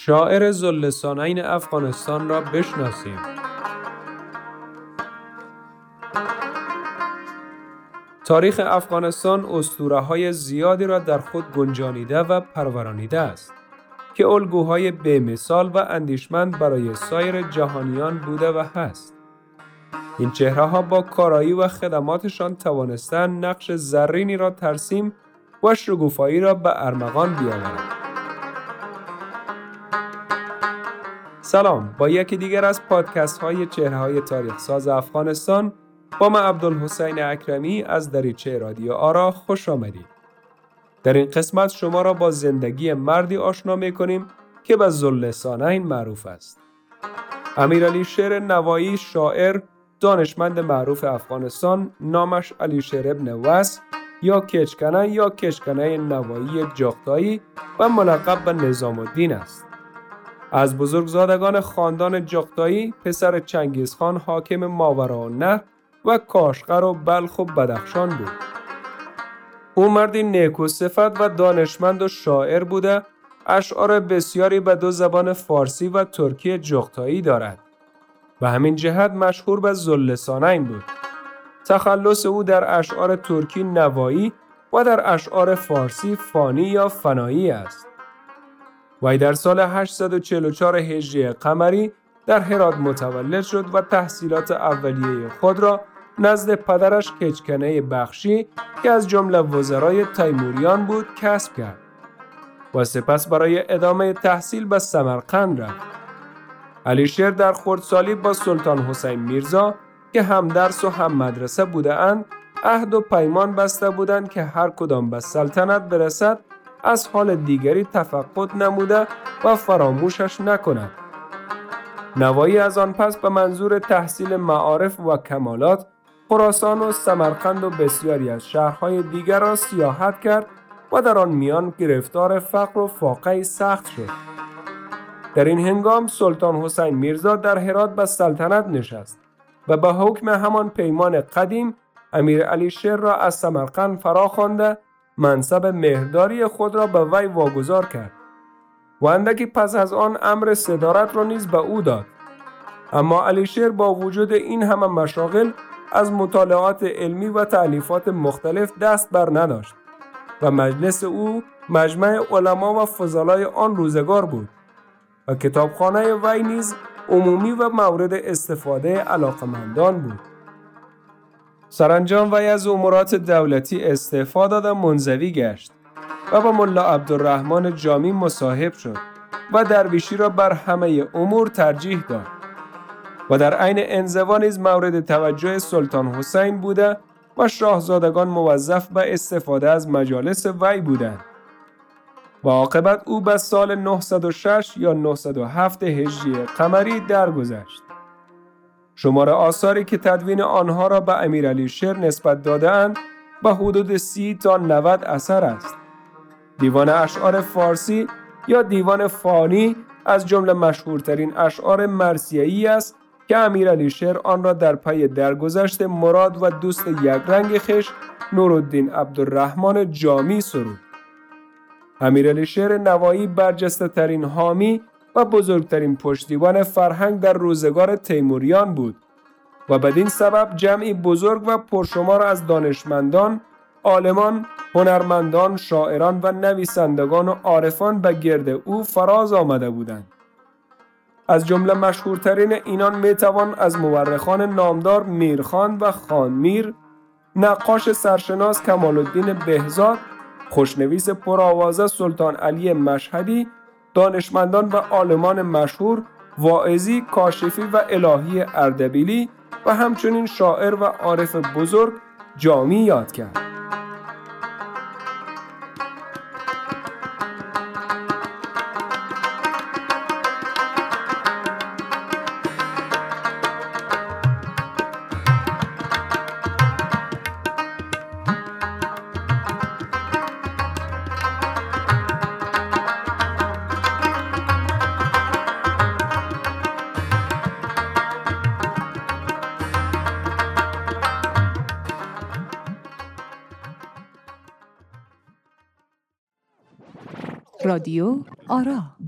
شاعر ذواللسانین افغانستان را بشناسیم. تاریخ افغانستان اسطوره‌های زیادی را در خود گنجانیده و پرورانیده است که الگوهای بی‌مثال و اندیشمند برای سایر جهانیان بوده و هست. این چهره‌ها با کارایی و خدماتشان توانستند نقش زرینی را ترسیم و شکوفایی را به ارمغان بیاورند. سلام، با یکی دیگر از پادکست های چهره‌های تاریخ ساز افغانستان با من عبدالحسین اکرمی از دریچه رادیو آرا خوش آمدید. در این قسمت شما را با زندگی مردی آشنا می‌کنیم که به ذواللسانین معروف است. امیرعلیشیر نوایی، شاعر، دانشمند معروف افغانستان، نامش علیشیر ابن وس یا کچکنه نوایی جغتایی و ملقب به نظام الدین است. از بزرگزادگان خاندان جغتایی، پسر چنگیزخان حاکم ماوراءالنهر و کاشغر و بلخ و بدخشان بود. او مردی نیکوصفت و دانشمند و شاعر بوده، اشعار بسیاری به دو زبان فارسی و ترکی جغتایی دارد. به همین جهت مشهور به ذواللسانین بود. تخلص او در اشعار ترکی نوایی و در اشعار فارسی فانی یا فنایی است. وی در سال 844 هجری قمری در هرات متولد شد و تحصیلات اولیه خود را نزد پدرش کچکنه بخشی که از جمله وزرای تیموریان بود کسب کرد و سپس برای ادامه تحصیل به سمرقند رفت. علیشیر در خردسالی با سلطان حسین میرزا که هم درس و هم مدرسه بودند عهد و پیمان بسته بودند که هر کدام به سلطنت برسد از حال دیگری تفقد نموده و فراموشش نکند. نوایی از آن پس به منظور تحصیل معارف و کمالات خراسان و سمرقند و بسیاری از شهرهای دیگر را سیاحت کرد و در آن میان گرفتار فقر و فاقه سخت شد. در این هنگام سلطان حسین میرزا در هرات به سلطنت نشست و به حکم همان پیمان قدیم امیرعلیشیر را از سمرقند فراخوانده منصب مهرداری خود را به وی واگذار کرد و اندکی پس از آن امر صدارت را نیز به او داد. اما علیشیر با وجود این همه مشاغل از مطالعات علمی و تألیفات مختلف دست بر نداشت و مجلس او مجمع علما و فضلای آن روزگار بود و کتابخانه وی نیز عمومی و مورد استفاده علاقمندان بود. سرانجام وی از امورات دولتی استعفا داد و منزوی گشت و با ملا عبدالرحمن جامی مصاحب شد و درویشی را بر همه امور ترجیح داد و در عین انزوا نیز مورد توجه سلطان حسین بوده و شاهزادگان موظف به استفاده از مجالس وی بودند و عاقبت او به سال 906 یا 907 هجری قمری درگذشت. شمار آثاری که تدوین آنها را به امیرعلیشیر نسبت داده‌اند به حدود 30 تا 90 اثر است. دیوان اشعار فارسی یا دیوان فانی از جمله مشهورترین اشعار مرثیه‌ای است که امیرعلیشیر آن را در پی درگذشت مراد و دوست یکرنگ خویش نورالدین عبدالرحمن جامی سرود. امیرعلیشیر نوایی برجسته ترین حامی و بزرگترین پشتیبان فرهنگ در روزگار تیموریان بود و بدین سبب جمعی بزرگ و پرشمار از دانشمندان، عالمان، هنرمندان، شاعران و نویسندگان و عارفان به گرد او فراز آمده بودند. از جمله مشهورترین اینان میتوان از مورخان نامدار میرخان و خانمیر، نقاش سرشناس کمال الدین بهزاد، خوشنویس پرآوازه سلطان علی مشهدی، دانشمندان و عالمان مشهور واعظی، کاشفی و الهی اردبیلی و همچنین شاعر و عارف بزرگ جامی یاد کرد. رادیو آرا.